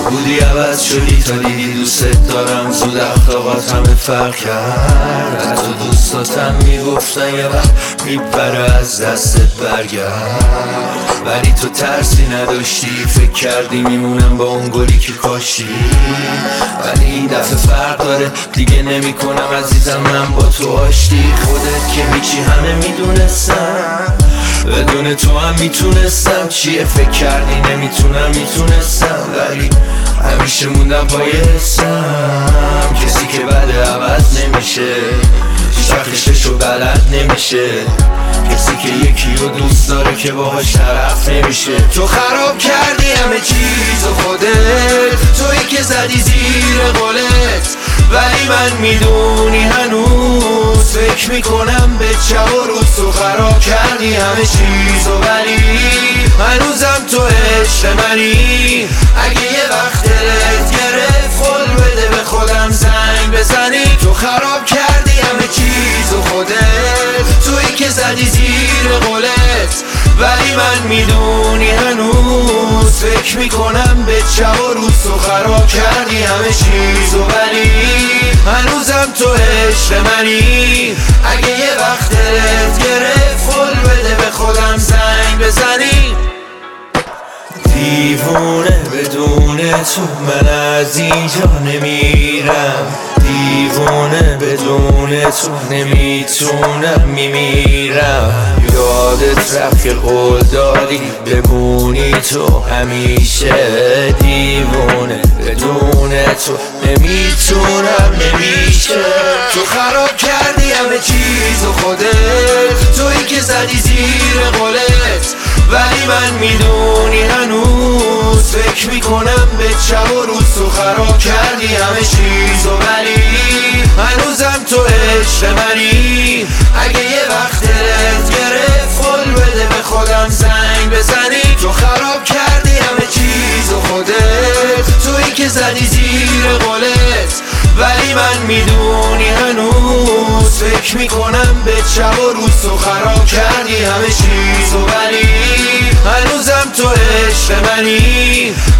بودی عوض شدی تا دیدی دوست دارم. زود اخلاقات همه فرق کرد. حتی دوستاتم میگفتن یه وقت میپره از دستت برگرد. ولی تو ترسی نداشتی، فکر کردی میمونم با اون گلی که کاشتی. ولی این دفعه فرق داره، دیگه نمی کنم عزیزم من با تو آشتی. خودت که هیچی همه میدونستم، بدون تو هم میتونستم. چیه فکر کردی نمیتونم، میتونستم. ولی همیشه موندم پای حسم. کسی که بده عوض نمیشه، هیچ وقتشو بلد نمیشه. کسی که یکی رو دوست داره که باهاش طرف نمیشه. تو خراب کردی همه چیز و خودت، تویی که زدی زیر قولت. ولی من میدونی هنوز فکر میکنم به شب و روز. تو خراب کردی همه چیز و ولی هنوزم تو عشق منی. اگه یه وقت دلت گرفت قول بده به خودم زنگ بزنی. تو خراب کردی همه چیز و خودت، تویی که زدی زیر قولت. ولی من میدونی هنوز فکر میکنم به شب و روز. تو خراب کردی همه چیز و ولی هنوزم تو عشق منی. اگه یه وقت دلت گرفت قول بده به خودم زنگ بزنی. دیوونه بدون تو من از اینجا نمیرم. دیوونه بدون تو نمیتونم میمیرم. یادت رفت که قول دادی بمونی تو همیشه. دیوونه بدون تو نمیتونم نمیشه. تو خراب کردی همه چیز و خودت، تویی که زدی زیر قولت. ولی من میدونی هنوز فکر میکنم به شب و روز. تو خراب کردی همه چیز و ولی هنوزم تو عشق منی. اگه یه وقت دلت گرفت قول بده به خودم زنگ بزنی. تو خراب کردی همه چیز و خودت، تویی که زدی زیر قولت. ولی من میدونی هنوز فکر میکنم به شب و روز. تو خراب کردی همه چیز و ولی هنوزم تو عشق منی.